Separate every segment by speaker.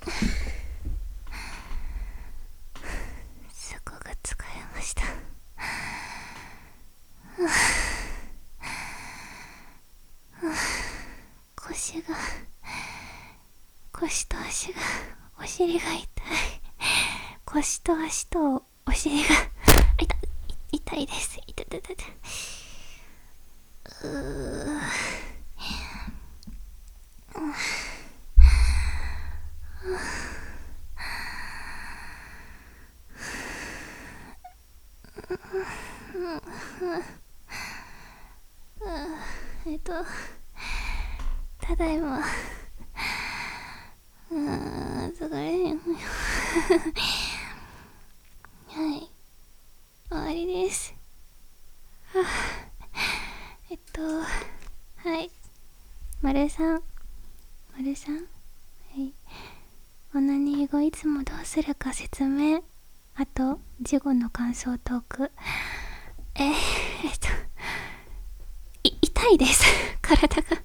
Speaker 1: すごく疲れました。腰と足が、お尻が痛い。腰と足とお尻が痛いです。痛い。ただいま。疲れへんよ。はい、終わりです。はい、丸さん。はい、オナニー後いつもどうするか説明、あと事後の感想トーク。痛いです体が。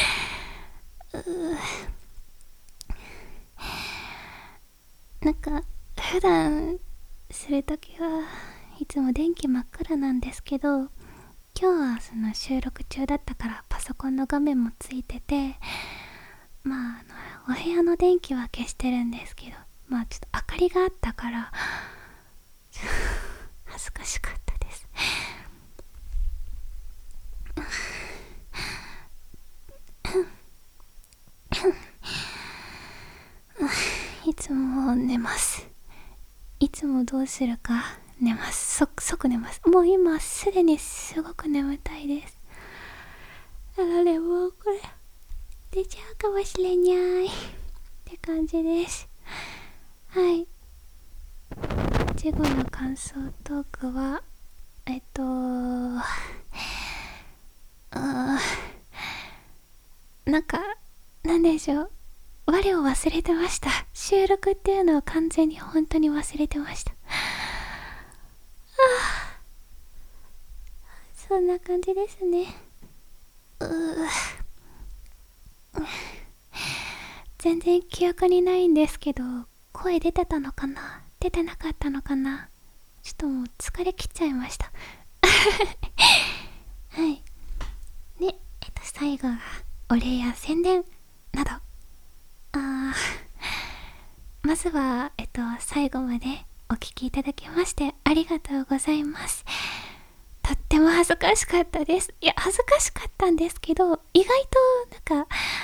Speaker 1: なんか普段するときはいつも電気真っ暗なんですけど、今日はその収録中だったからパソコンの画面もついてて、お部屋の電気は消してるんですけど、ちょっと明かりがあったから恥ずかしかったです。いつも寝ます。いつもどうするか寝ます。即寝ます。もう今すでにすごく眠たいです。なのでもうこれ出ちゃうかもしれないって感じです。はい、事後の感想トークはなんでしょう、我を忘れてました。収録っていうのを完全に本当に忘れてました。そんな感じですね。全然記憶にないんですけど、声出てたのかな、出てなかったのかな、ちょっともう疲れきっちゃいました。はい。で、最後はお礼や宣伝など。まずは、最後までお聞きいただきましてありがとうございます。とっても恥ずかしかったです。いや、恥ずかしかったんですけど、意外と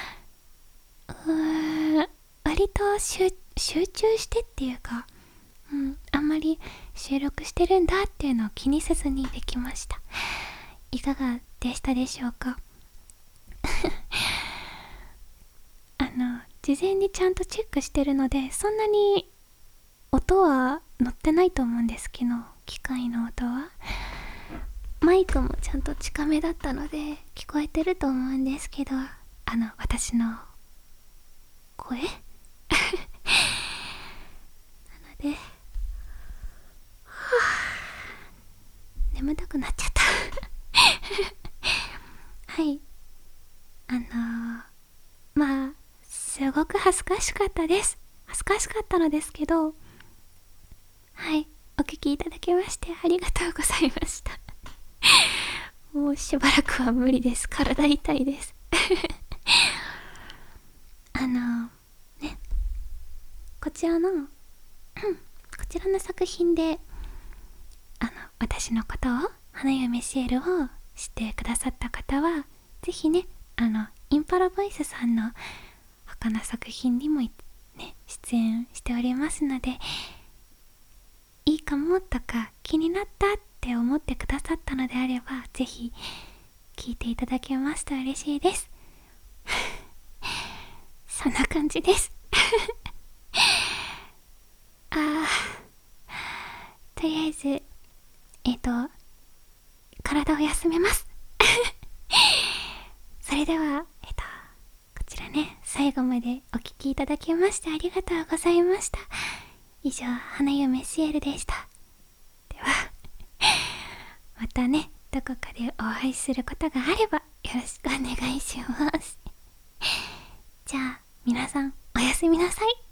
Speaker 1: 割と集中してっていうか、あんまり収録してるんだっていうのを気にせずにできました。いかがでしたでしょうか？事前にちゃんとチェックしてるので、そんなに音は乗ってないと思うんですけど、機械の音は。マイクもちゃんと近めだったので聞こえてると思うんですけど、私の声なので、眠たくなっちゃったはい、すごく恥ずかしかったです。恥ずかしかったのですけど、はい、お聞きいただきましてありがとうございました。もうしばらくは無理です。体痛いですね、こちらの作品で私のことを、花嫁シエルを知ってくださった方はぜひね、インパラボイスさんの他の作品にもね、出演しておりますので、いいかもとか気になったって思ってくださったのであれば、ぜひ聞いていただけますと嬉しいですそんな感じですとりあえず体を休めますそれではこちらね、最後までお聞きいただきましてありがとうございました。以上、花嫁シエルでした。ではまたね、どこかでお会いすることがあればよろしくお願いします。じゃあ皆さん、おやすみなさい。